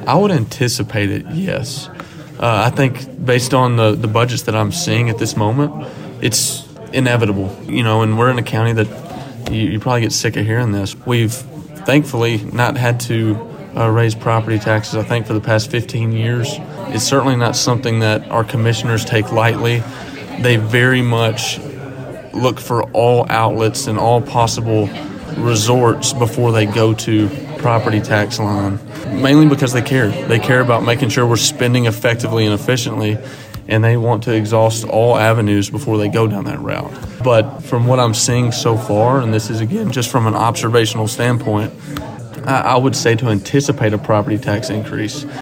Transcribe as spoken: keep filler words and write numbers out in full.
I would anticipate it, yes. Uh, I think based on the, the budgets that I'm seeing at this moment, it's inevitable. You know, and we're in a county that you, you probably get sick of hearing this. We've thankfully not had to uh, raise property taxes, I think, for the past fifteen years. It's certainly not something that our commissioners take lightly. They very much look for all outlets and all possible resorts before they go to property tax line, mainly because they care. They care about making sure we're spending effectively and efficiently, and they want to exhaust all avenues before they go down that route. But from what I'm seeing so far, and this is, again, just from an observational standpoint, I, I would say to anticipate a property tax increase.